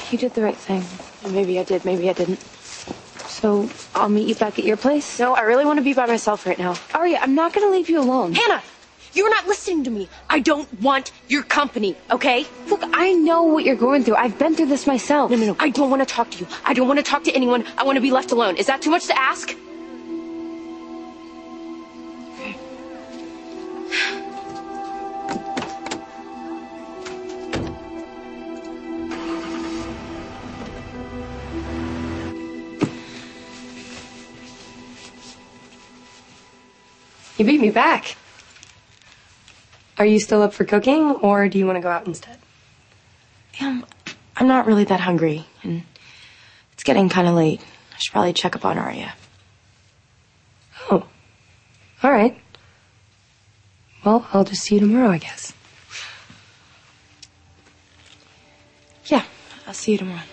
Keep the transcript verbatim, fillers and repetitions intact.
You did the right thing. Maybe I did, maybe I didn't. So, I'll meet you back at your place? No, I really want to be by myself right now. Aria, I'm not gonna leave you alone. Hannah! You're not listening to me. I don't want your company, okay? Look, I know what you're going through. I've been through this myself. No, no, no. I don't want to talk to you. I don't want to talk to anyone. I want to be left alone. Is that too much to ask? Okay. You beat me back. Are you still up for cooking, or do you want to go out instead? Yeah, I'm not really that hungry, and it's getting kind of late. I should probably check up on Aria. Oh, all right. Well, I'll just see you tomorrow, I guess. Yeah, I'll see you tomorrow.